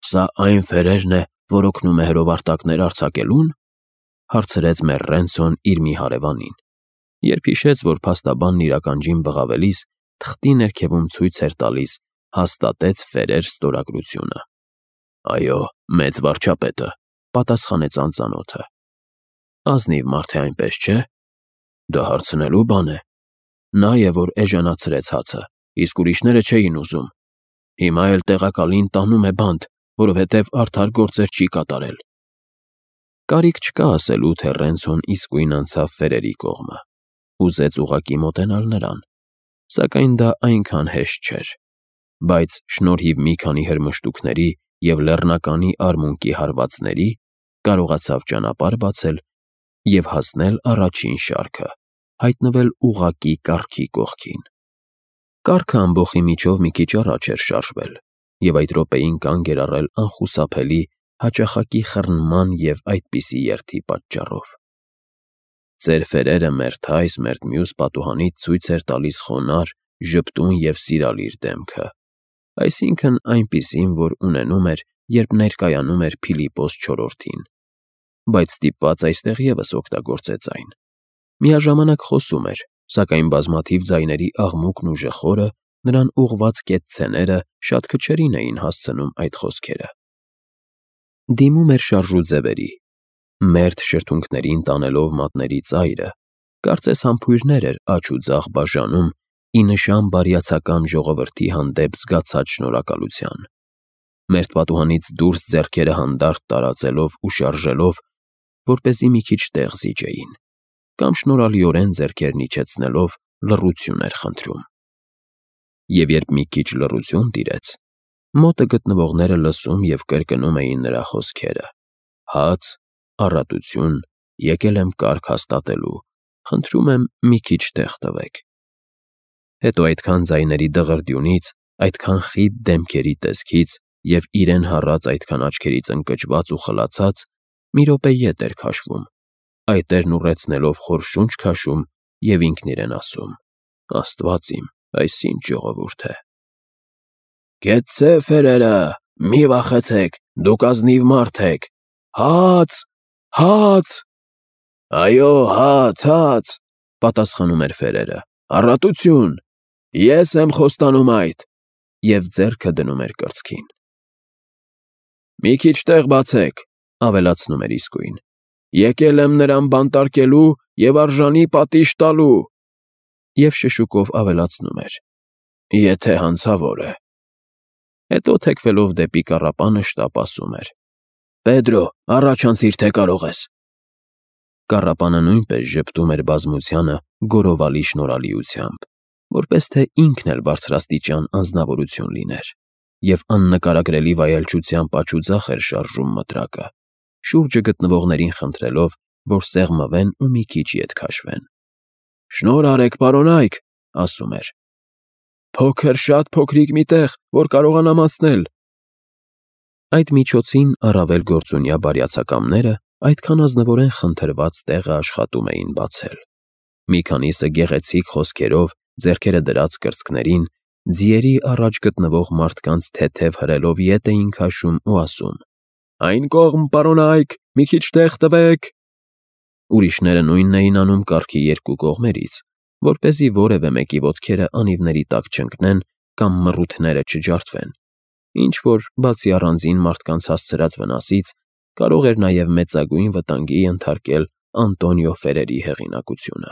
Սա այն ֆերերն է, որ օգնում է հրովարտակներ արձակելուն, հարցրեց մեր Ռենսոն իր մի հարևանին, երբ հիշեց, որ փաստաբանն իր ականջին բղավելիս թղթի ներքևում ցույց էր տալիս հաստատեց ֆերեր ստորագրությունը։ Այո, մեծ վարչապետը, պատասխանեց անծանոթը։ Ազնիվ մարդ է, այնպես չէ։ Դա հարցնելու բան է։ Նա է, որ էժանացրեց հացը, իսկ ուրիշները չէին ուզում։ Հիմա էլ տեղակալին տանում է բանտ, որովհետև արդար գործեր չի կատարել։ Կարիք չկա ասելու, թե Ռենսոն իսկույն անցավ ֆերերի կողմը։ Ուզեց ուղղակի մոտենալ նրան, սակայն դա այնքան հեշտ չէր։ Բայց շնորհիվ մի քանի հրմշտուկների և լեռնականի արմունկի հարվածների կարողացավ ճանապարհ բացել և հասնել առաջին շարքը, հայտնվել ուղղակի կառքի կողքին։ Կառքը ամբոխի միջով մի քիչ առաջ էր շարժվել, և այդ րոպեին կանգ էր առել անխուսափելի հաճախակի խռնման և այդպիսի երթի պատճառով։ Ձեր ֆերերը մերթ այս, մերթ մյուս պատուհանից ցույց էր տալիս խոնարհ, ժպտուն և սիրալիր դեմքը, այսինքն այնպիսին, որ ունենում էր, երբ ներկայանում էր Փիլիպպոս չորրորդին, բայց ստիպված այստեղ ևս օգտագործեց այն։ Միաժամանակ խոսում էր, սակայն բազմաթիվ ձայների աղմուկն ու ժխորը նրան ուղղված կեցցեները շատ քչերին էին հասցնում այդ խոսքերը։ Դիմում էր շարժու ձևերի, մերթ շրթունքներին տանելով մատների ծայրը, կարծես համբույրներ էր աջ ու ձախ բաժանում ի նշան բարյացակամ ժողովրդի հանդեպ զգացած շնորհակալության։ Մերթ պատուհանից դուրս ձեռքերը հանդարտ տարածելով ու շարժելով, որպեսզի մի քիչ տեղ զիջեին, կամ շնորհալիորեն ձեռքերն իջեցնելով լռություն էր խնդրում։ Եվ երբ մի քիչ լռություն տիրեց, մոտը գտնվողները լսում և կրկնում էին նրա խոսքերը. «Հաց, առատություն, եկել եմ կառք հաստատելու, խնդրում եմ մի քիչ տեղ տվեք»։ Հետո այդքան ձայների դղրդյունից, այդքան խիտ դեմքերի տեսքից և իրեն հառած այդքան աչքերից ընկճված ու խլացած, մի րոպե ետ էր քաշվում, այտերն ուռեցնելով խոր շունչ քաշում և ինքն իրեն ասում. «Աստված իմ, այս ինչ ժողովուրդ է»։ «Կեցցե ֆերերը, մի վախեցեք, դուք ազնիվ մարդ եք, հաց, հաց»։ «Այո, հաց, հաց», պատասխանում էր ֆերերը, «առատություն, ես եմ խոստանում այդ», և ձեռքը դնում էր կրծքին։ «Մի քիչ տեղ բացեք», ավելացնում էր իսկույն, «եկել եմ նրան բանտարկելու և արժանի պատիժ տալու», և շշուկով ավելացնում էր. «Եթե հանցավոր է»։ Հետո թեքվելով դեպի կառապանը շտապ ասում էր. «Պեդրո, առաջ անցիր, թե կարող ես»։ Կառապանը նույնպես ժպտում էր բազմությանը գորովալի շնորհալիությամբ, որպես թե ինքն էլ բարձրաստիճան անձնավորություն լիներ, և աննկարագրելի վայելչությամբ աջ ու ձախ էր շարժում մտրակը, շուրջը գտնվողներին խնդրելով, որ սեղմվեն ու մի քիչ ետ քաշվեն։ «Շնորհ արեք, պարոնայք», ասում էր։ «Փոքր, շատ փոքրիկ մի տեղ, որ կարողանամ անցնել»։ Այդ միջոցին առավել գործունյա բարյացակամները այդքան ազնվորեն խնդրված տեղը աշխատում էին բացել։ Մի քանիսը գեղեցիկ խոսքերով, ձեռքերը դրած կրծքներին, ձիերի առաջ գտնվող մարդկանց թեթև հրելով ետ էին քաշում ու ասում. «Այն կողմ, պարոնայք, մի քիչ տեղ տվեք»։ Ուրիշները նույնն էին անում կառքի երկու կողմերից, որպեսզի որևէ մեկի ոտքերը անիվների տակ չընկնեն կամ մռութները չջարդվեն, ինչ-որ, բացի առանձին մարդկանց հասցրած վնասից, կարող էր նաև մեծագույն վտանգի ենթարկել Անտոնիո Ֆերերի հեղինակությունը։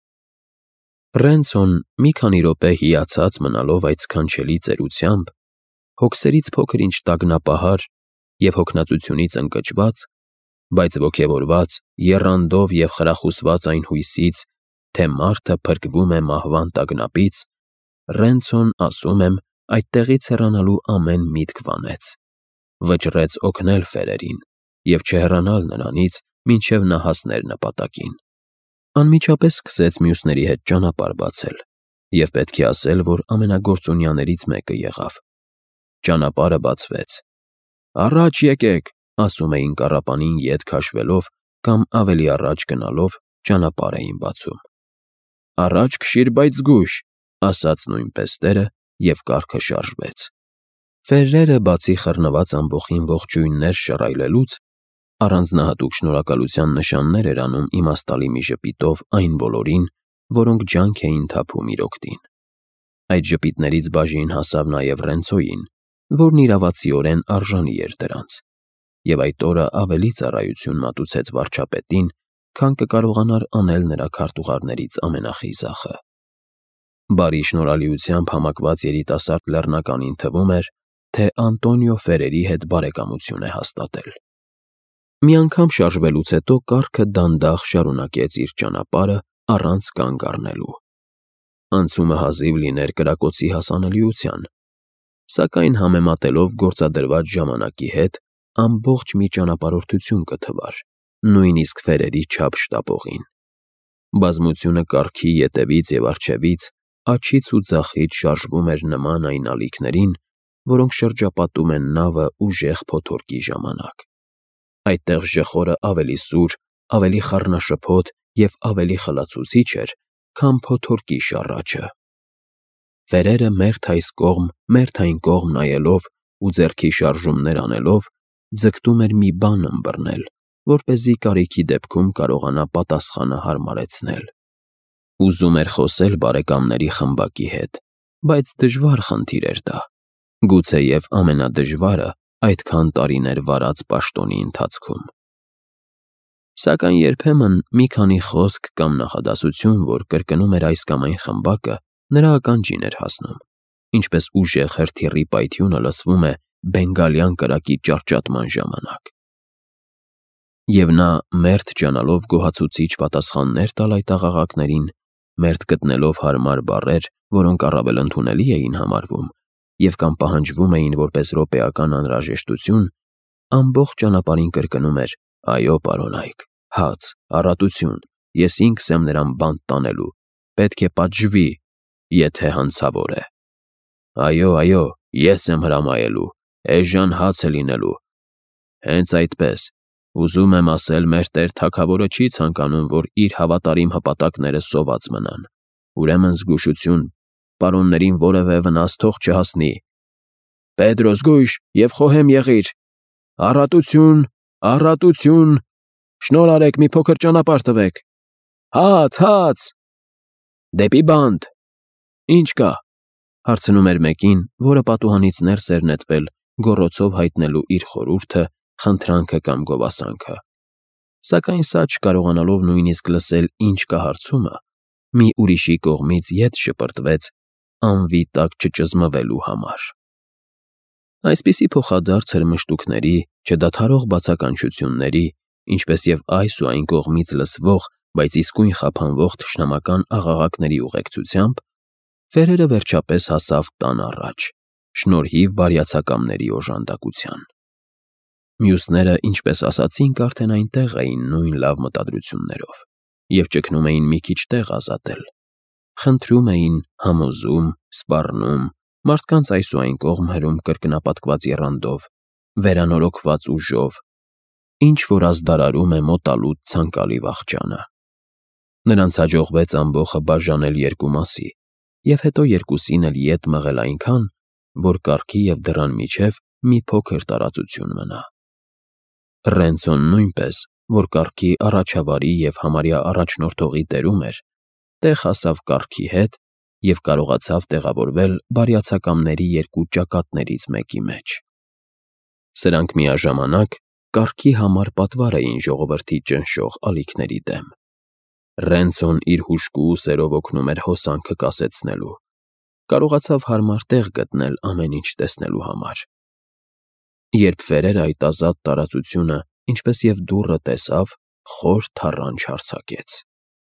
Ռենսոն, մի քանի րոպե հիացած մնալով այդ սքանչելի ծերությամբ, հոգսերից փոքր-ինչ տագնապահար և հոգնածությունից ընկճված, բայց ոգևորված, եռանդով և խրախուսված այն հույսից, թե մարդը փրկվում է մահվան տագնապից, Ռենսոն, ասում եմ, այդտեղից հեռանալու ամեն միտք վանեց, վճռեց օգնել ֆերերին և չհեռանալ նրանից, մինչև նա հասներ նպատակին։ Անմիջապես սկսեց մյուսների հետ ճանապարհ բացել, և պետք է ասել, որ ամենագործունյաներից մեկը եղավ։ Ճանապարհը բացվեց։ «Առաջ եկեք», ասում էին կառապանին ետ քաշվելով կամ ավելի առաջ գնալով ճանապարհ էին բացում։ «Առաջ քշիր, բայց զգույշ», ասաց նույնպես տերը, և կառքը շարժվեց։ Ֆերրերը բացի խռնված ամբոխին ողջույններ շռայլելուց, առանձնահատուկ շնորհակալության նշաններ էր անում իմաստալի մի ժպիտով այն բոլորին, որոնք ջանք էին թափում իր օգտին։ Այդ ժպիտներից բաժին հասավ նաև Ռենցոյին, որն իրավացիորեն արժանի էր դրանց, և այդ օրը ավելի ծառայություն մատուցեց վարչապետին, քան կկարողանար անել նրա քարտուղարներից ամենախիզախը։ Բարի շնորհալիությամբ համակված երիտասարդ լեռնականին թվում էր, թե Անտոնիո Ֆերերի հետ բարեկամություն է հաստատել։ Մի անգամ շարժվելուց հետո կառքը դանդաղ շարունակեց իր ճանապարհը առանց կանգ առնելու։ Անցումը հազիվ լիներ կրակոցի հասանելիության, սակայն համեմատելով գործադրված ժամանակի հետ, ամբողջ մի ճանապարհորդություն կթվար, նույնիսկ Ֆերերի չափ շտապողին։ Բազմությունը կառքի ետևից և առջևից, աջից ու ձախից շարժվում էր նման այն ալիքներին, որոնք շրջապատում են նավը ուժեղ փոթորկի ժամանակ։ Այդտեղ ժխորը ավելի սուր, ավելի խառնաշփոթ և ավելի խլացուցիչ էր, քան փոթորկի շառաչը։ Ֆերերը մերթ այս կողմ, մերթ այն կողմ նայելով ու ձեռքի շարժումներ անելով, ձգտում էր մի բան ըմբռնել, որպեսզի կարիքի դեպքում կարողանա պատասխանը հարմարեցնել։ Ուզում էր խոսել բարեկամների խմբակի հետ, բայց դժվար խնդիր էր դա, գուցեև ամենադժվարը այդքան տարիներ վարած պաշտոնի ընթացքում։ Սակայն երբեմն մի քանի խոսք կամ նախադասություն, որ կրկնում էր այս կամ այն խմբակը, նրա ականջին էր հասնում, ինչպես ուժեղ հրթիռի պայթյունը լսվում է բենգալյան կրակի ճառճատման ժամանակ։ Եվ նա, մերթ ջանալով գոհացուցիչ պատասխաններ տալ այդ աղաղակներին, մերթ գտնելով հարմար բառեր, որոնք առավել ընդունելի էին համարվում և կամ պահանջվում էին որպես րոպեական անհրաժեշտություն, ամբողջ ճանապարհին կրկնում էր. «Այո, պարոնայք, հաց, առատություն, ես ինքս եմ նրան բանտ տանելու, պետք է պատժվի, եթե հանցավոր է։ Այո, ես եմ հրամայելու, էժան հաց է լինելու։ Հենց այդպես, ուզում եմ ասել, մեր տեր թագավորը չի ցանկանում, որ իր հավատարիմ հպատակները սոված մնան, ուրեմն զգուշություն, պարոններին որևէ վնաս թող չհասնի։ Պետրո, զգույշ և խոհեմ եղիր։ Առատություն, առատություն, շնորհ արեք, մի փոքր ճանապարհ տվեք։ Հաց։ Դեպի բանտ։ Ինչ կա, հարցնում էր մեկին, որը պատուհանից ներս էր նետվել, գոռոցով հայտնելու իր խորհուրդը, խնդրանքը կամ գովասանքը։ Սակայն սա չկարողանալով նույնիսկ լսել ինչ կա հարցումը, մի ուրիշի կողմից ետ շպրտվեց անվի տակ չճզմվելու համար։ Այսպիսի փոխադարձ հրմշտուքների, չդադարող բացականչությունների, ինչպես և այս ու այն կողմից լսվող, բայց իսկույն խափանվող թշնամական աղաղակների ուղեկցությամբ, Ֆերերը վերջապես հասավ տան առաջ, շնորհիվ բարյացակամների օժանդակության։ Մյուսները, ինչպես ասացինք, արդեն այնտեղ էին նույն լավ մտադրություններով և ճգնում էին մի քիչ տեղ ազատել։ Խնդրում էին, համոզում, սպառնում, մարդկանց այս ու այն կողմ հրում կրկնապատկված եռանդով, վերանորոգված ուժով, ինչ-որ ազդարարում է մոտալուտ ցանկալի վախճանը։ Նրանց հաջողվեց ամբոխը բաժանել երկու մասի և հետո երկուսին էլ ետ մղել այնքան, որ կառքի և դռան միջև մի փոքր տարածություն մնա։ Ռենցոն նույնպես, որ կառքի առաջավարի և համարյա առաջնորդողի տերում էր, տեղ հասավ կառքի հետ և կարողացավ տեղավորվել բարյացակամների երկու ճակատներից մեկի մեջ։ Սրանք միաժամանակ կառքի համար պատվար էին ժողովրդի ճնշող ալիքների դեմ։ Ռենցոն իր հուժկու ուսերով օգնում էր հոսանքը կասեցնելու, կարողացավ հարմար տեղ գտնել ամեն ինչ տեսնելու համար։ Երբ Ֆերերը այդ ազատ տարածությունը, ինչպես և դուռը տեսավ, խոր թառանչ արձակեց։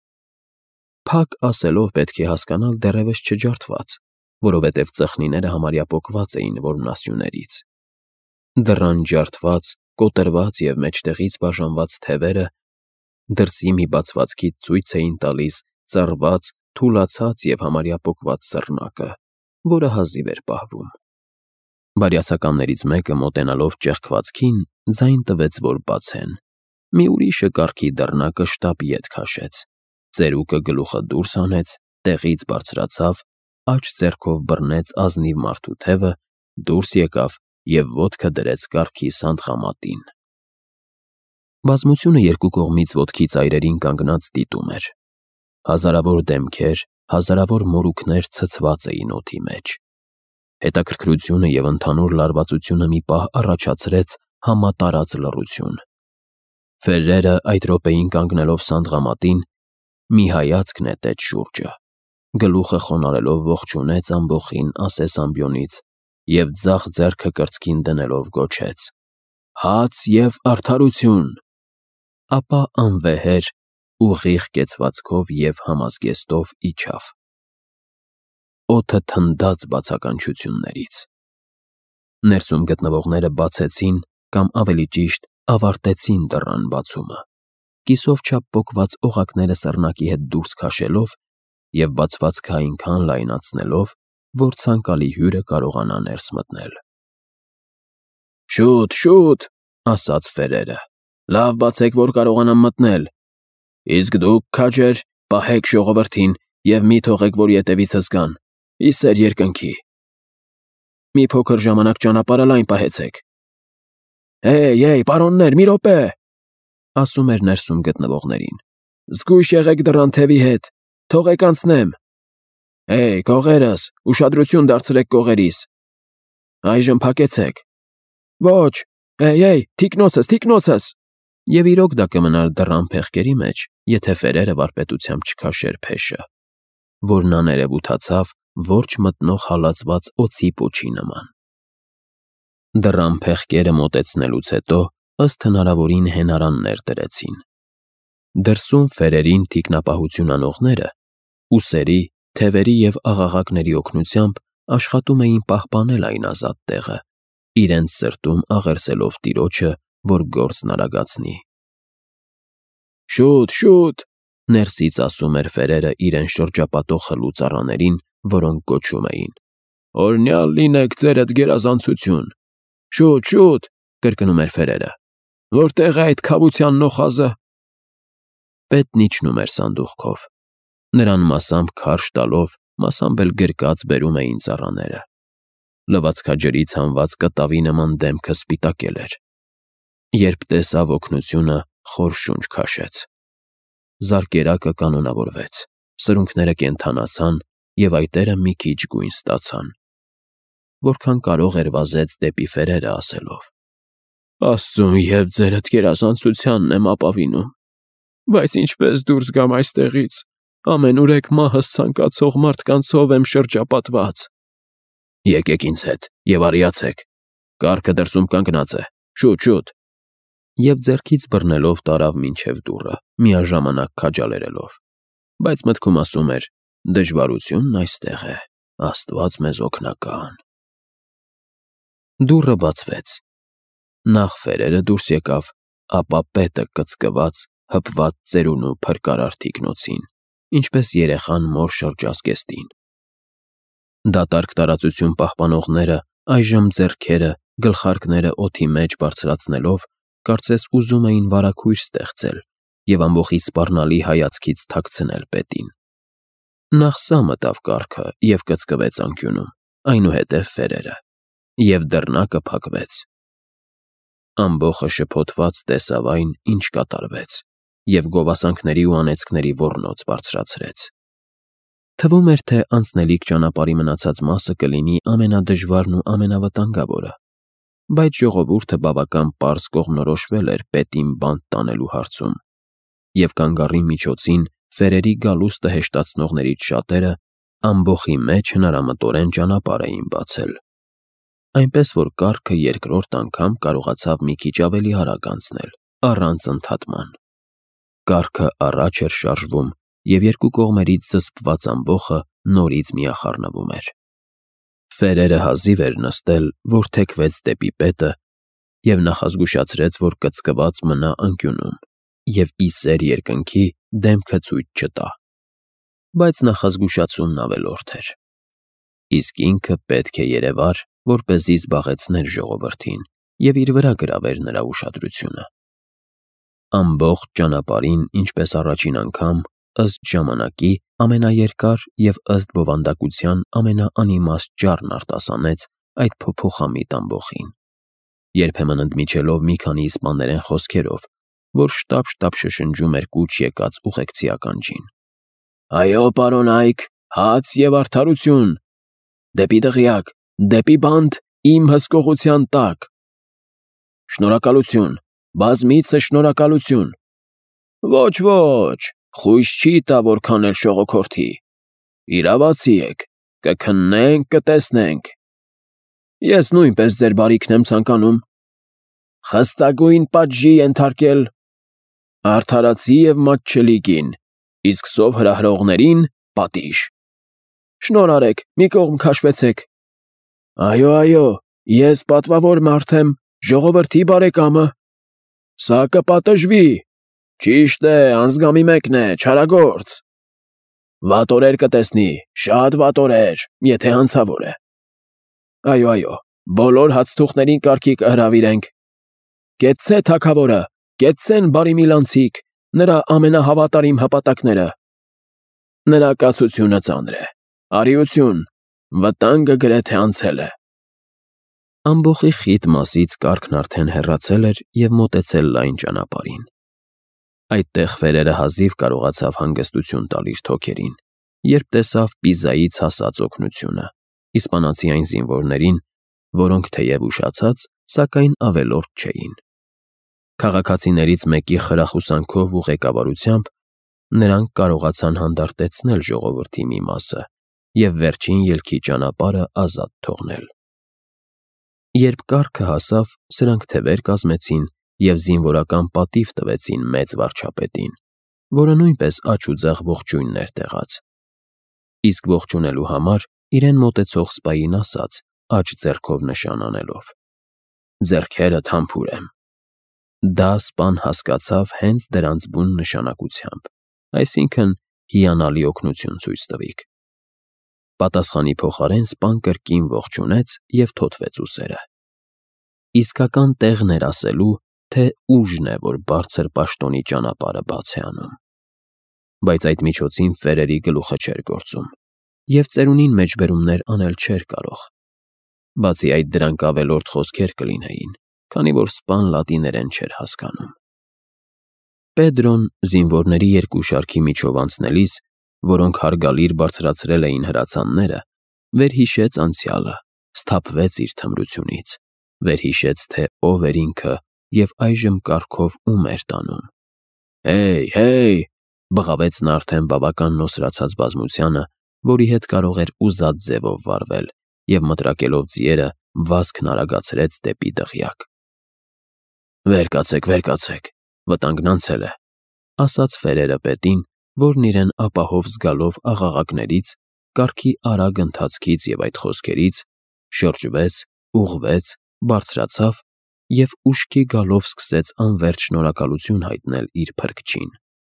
Փակ ասելով պետք է հասկանալ դեռևս չջարդված, որովհետև ծխնիները համարյա պոկված էին որմնասյուներից։ Դռան ջարդված, կոտրված և մեջտեղից բաժանված թևերը դրսի մի բացվածքից ցույց էին տալիս ծռված, թուլացած և համարյա պոկված սռնակը, որը հազիվ էր պահվում։ Բարյացակամներից մեկը, մոտենալով ճեղքվածքին, ձայն տվեց, որ բացեն։ Մի ուրիշը կառքի դռնակը շտապ ետ քաշեց, ծերուկը գլուխը դուրս հանեց, տեղից բարձրացավ, աջ ձեռքով բռնեց ազնիվ մարդու թևը դուրս եկավ և ոտքը դրեց կառքի սանդղամատին։ Բազմությունը երկու կողմից ոտքի ծայրերին կանգնած դիտում էր։ Հազարավոր դեմքեր, հազարավոր մորուքներ ցցված էին օդի մեջ։ Հետաքրքրությունը և ընդհանուր լարվածությունը մի պահ առաջացրեց համատարած լռություն։ Ֆերրերը այդ րոպեին կանգնելով սանդղամատին, մի հայացք նետեց շուրջը, գլուխը խոնարհելով ողջունեց ամբոխին ասես ամբիոնից և ձախ ձեռքը կրծքին դնելով գոչեց. «Հաց և արդարություն», ապա անվեհեր, ուղիղ կեցվածքով և համազգեստով իջավ։ Օդը թնդաց բացականչություններից։ Ներսում գտնվողները բացեցին կամ ավելի ճիշտ ավարտեցին դռան բացումը, կիսով չափ պոկված օղակները սռնակի հետ դուրս քաշելով և բացվածքը այնքան լայնացնելով, որ ցանկալի հյուրը կարողանա ներս մտնել։ «Շուտ, շուտ», ասաց Ֆերերը, «լավ բացեք, որ կարողանամ մտնել։ Իսկ դուք, քաջեր, պահեք ժողովրդին և մի թողեք, որ ետևիցս գան, ի սեր երկնքի։ Մի փոքր ժամանակ ճանապարհը լայն պահեցեք։ Հեյ, պարոններ, մի րոպե», ասում էր ներսում գտնվողներին, «զգույշ եղեք դռան թևի հետ, թողեք անցնեմ։ Կողերս, ուշադրություն դարձրեք կողերիս։ Այժմ փակեցեք։ Ոչ, թիկնոցս։ Եվ իրոք դա կմնար դռան փեղկերի մեջ, եթե Ֆերերը վարպետությամբ չքաշեր փեշը, որն աներևութացավ որջ մտնող հալածված օձի պոչի նման։ Դռան փեղկերը մոտեցնելուց հետո ըստ հնարավորին հենարաններ դրեցին։ Դրսում Ֆերերին թիկնապահություն անողները, ուսերի, թևերի և աղաղակների օգնությամբ աշխատում էին պահպանել այն ազատ տեղը, իրենց սրտում աղերսելով Տիրոջը, որ գործն արագացնի։ Շուտ, ներսից ասում էր Ֆերերը իրեն շրջապատող խլու ծառաներին, որոնք գոչում էին. «Օրհնյալ լինեք ձերդ գերազանցություն»։ Շուտ, կրկնում էր Ֆերերը, «որտեղ է այդ քավության նոխազը»։ Պետն իջնում էր սանդուղքով։ Նրան մասամբ քարշ տալով, մասամբ էլ գրկած բերում էին ծառաները։ Լվացքաջրից հանված կտավի նման դեմքը սպիտակել էր։ Երբ տեսավ օգնությունը, խոր շունչ քաշեց։ Զարկերակը կանոնավորվեց, սրունքները կենդանացան և այտերը մի քիչ գույն ստացան։ Որքան կարող էր վազեց դեպի Ֆերերը ասելով. «Աստծուն և ձերդ գերազանցությանն եմ ապավինում, բայց ինչպես դուրս գամ այստեղից, ամենուրեք մահս ցանկացող մարդկանցով եմ շրջապատված»։ «Եկեք ինձ հետ և արիացեք, կառքը դրսում կանգնած է, շուտ»։ Եվ ձեռքից բռնելով տարավ մինչև դուռը, միաժամանակ քաջալերելով, բայց մտքում ասում էր. «Դժվարությունն այստեղ է, Աստված մեզ օգնական»։ Դուռը բացվեց։ Նախ Ֆերերը դուրս եկավ, ապա պետը կծկված, հպված ծերունու փրկարար թիկնոցին, ինչպես երեխան մոր շրջազգեստին։ Դատարկ տարածություն պահպանողները այժմ ձեռքերը, գլխարկները օդի մեջ բարձրացնելով, կարծես ուզում էին վարագույր ստեղծել և ամբոխի սպառնալի հայացքից թաքցնել պետին։ Նախ սա մտավ կառքը և կծկվեց անկյունում, այնուհետև Ֆերերը, և դռնակը փակվեց։ Ամբոխը շփոթված տեսավ այն, ինչ կատարվեց, և գովասանքների ու անեծքների ոռնոց բարձրացրեց։ Թվում էր, թե անցնելիք ճանապարհի մնացած մասը կլինի ամենադժվարն ու ամենավտանգավորը, բայց ժողովուրդը բավական պարզ կողմնորոշվել էր պետին բանտ տանելու հարցում, և կանգառի միջոցին Ֆերերի գալուստը հեշտացնողներից շատերը ամբոխի մեջ հնարամտորեն ճանապարհ էին բացել, այնպես որ կառքը երկրորդ անգամ կարողացավ մի քիչ ավելի արագ անցնել, առանց ընդհատման։ Կառքը առաջ էր շարժվում, և երկու կողմերից զսպված ամբոխը նորից միախառնվում էր։ Ֆերերը հազիվ էր նստել, որ թեքվեց դեպի պետը և նախազգուշացրեց, որ կծկված մնա անկյունում և ի սեր երկնքի դեմքը ցույց չտա։ Բայց նախազգուշացումն ավելորդ էր։ Իսկ ինքը պետք է երևար, որպեսզի զբաղեցներ ժողովրդին և իր վրա գրավեր նրա ուշադրությունը։ Ամբողջ ճանապարհին, ինչպես առաջին անգամ, ըստ ժամանակի, ամենաերկար և ըստ բովանդակության ամենաանիմաստ ճառն արտասանեց այդ փոփոխամիտ ամբոխին։ Երբեմն ընդմիջելով մի քանի իսպաներեն խոսքերով, որ շտապ-շտապ շշնջում էր կուչ եկած ուղեկցի ականջին։ Այո, պարոն Այք, հաց և արդարություն, դեպի դղյակ, դեպի բանտ իմ հսկողության տակ։ Շնորհակալություն, բազմիցս շնորհակալություն։ Ոչ, խույս չի տա որքան էլ շողոքորթի։ Իրավացի եք, կքննենք, կտեսնենք։ Ես նույնպես ձեր բարիքն եմ ցանկանում։ Խստագույն պատժի ենթարկել, արդարացի և մատչելի կին, իսկ սով հրահրողներին պատիժ։ Շնորհ արեք, մի կողմ քաշվեցեք։ Այո, ես պատվավոր մարդ եմ, ժողովրդի բարեկամը։ Սա կպատժվի։ Ճիշտ է, անզգամի մեկն է, չարագործ։ Վատ օրեր կտեսնի, շատ վատ օրեր, եթե հանցավոր է։ Այո, բոլոր հացթուղթներին կարգի կհրավիրենք։ Կեցցե թագավորը, կեցցեն բարի միլանցիք, նրա ամենահավատարիմ հպատակները։ Նրա կացությունը ծանր է, արիություն, վտանգը գրեթե անցել է։ Ամբոխի խիտ մասից կարգն արդեն հեռացել էր և մոտեցել լայն ճանապարհին։ Այդտեղ Ֆերերը հազիվ կարողացավ հանգստություն տալ իր թոքերին, երբ տեսավ Պիզայից հասած օգնությունը, իսպանացի այն զինվորներին, որոնք թեև ուշացած, սակայն ավելորդ չէին։ Քաղաքացիներից մեկի խրախուսանքով ու ղեկավարությամբ նրանք կարողացան հանդարտեցնել ժողովրդի մի մասը և վերջին ելքի ճանապարհը ազատ թողնել։ Երբ կառքը հասավ, սրանք թևեր կազմեցին և զինվորական պատիվ տվեցին մեծ վարչապետին, որը նույնպես աջ ու ձախ ողջույններ տեղաց։ Իսկ ողջունելու համար իրեն մոտեցող սպային ասաց, աջ ձեռքով նշան անելով. «Ձեռքերդ համբուրեմ»։ Դա սպան հասկացավ հենց դրանց բուն նշանակությամբ, այսինքն հիանալի օգնություն ցույց տվիք։ Պատասխանի փոխարեն սպան կրկին ողջունեց և թոթվեց ուսերը։ Իսկական տեղն էր ասելու, թե ուժն է, որ բարձր պաշտոնի ճանապարհը բաց է անում։ Բայց այդ միջոցին Ֆերերի գլուխը չէր գործում, և ծերունին մեջբերումներ անել չէր կարող։ Բացի այդ, դրանք ավելորդ խոսքեր կլինեին, քանի որ սպան լատիներեն չէր հասկանում։ Պեդրոն զինվորների երկու շարքի միջով անցնելիս, որոնք հարգալիր բարձրացրել էին հրացանները, վերհիշեց անցյալը, սթափվեց իր թմրությունից, վերհիշեց, թե ով էր ինքը և այժմ կառքով ում էր տանում։ Հեյ, բղավեց նա արդեն բավական նոսրացած բազմությանը, որի հետ կարող էր ուզած ձևով վարվել, և մտրակելով ձիերը վազքն արագացրեց դեպի դղյակ։ Վեր կացեք, վտանգն անցել է, ասաց Ֆերերը պետին, որն իրեն ապահով զգալով աղաղակներից, կառքի արագ ընթացքից և այդ խոսքերից, շրջվեց, ուղղվեց, բարձրացավ և ուշքի գալով սկսեց անվերջ շնորհակալություն հայտնել իր փրկչին։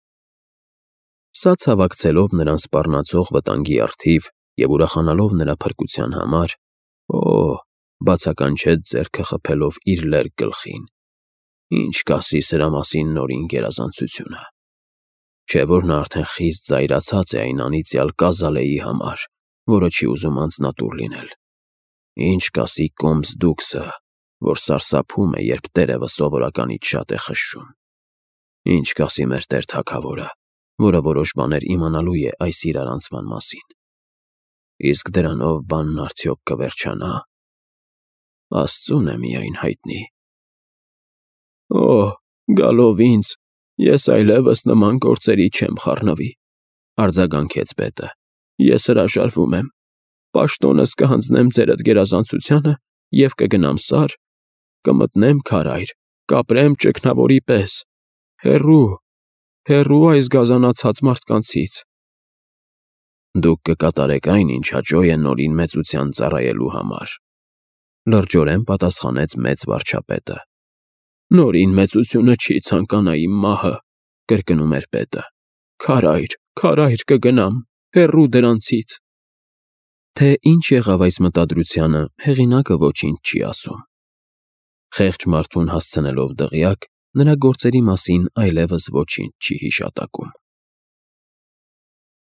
Սա ցավակցելով նրան սպառնացող վտանգի առթիվ և ուրախանալով նրա փրկության համար, բացականչեց ձեռքը խփելով իր լերկ գլխին։ Ինչ կասի սրա մասին նորին գերազանցությունը։ Չէ՞ որ նա արդեն խիստ զայրացած է այն անիծյալ Կազալեի համար, որը չի ուզում անձնատուր լինել։ Ինչ կասի Կոմս-Դուքսը, որ սարսափում է, երբ տերևը սովորականից շատ է խշշում։ Ինչ կասի մեր տեր թագավորը, որը որոշ բաներ իմանալու է այս իրարանցման մասին։ Իսկ դրանով բանն արդյոք կվերջանա։ Աստծուն է միայն հայտնի։ Գալով ինձ, ես այլևս նման գործերի չեմ խառնվի, արձագանքեց պետը։ Ես հրաժարվում եմ։ Պաշտոնս կհանձնեմ ձերդ գերազանցությանը և կգնամ Սար, կմտնեմ քարայր, կապրեմ ճգնավորի պես, հեռու այս գազանացած մարդկանցից։ Դուք կկատարեք այն, ինչ հաճո է Նորին մեծության ծառայելու համար, լրջորեն պատասխանեց մեծ վարչապետը։ Նորին մեծությունը չի ցանկանա իմ մահը, կրկնում էր պետը։ Քարայր կգնամ, հեռու դրանցից։ Թե ինչ եղավ այս մտադրությանը, հեղինակը ոչինչ չի ասում։ Խեղճ մարդուն հասցնելով դղյակ, նրա գործերի մասին այլևս ոչինչ չի հիշատակում։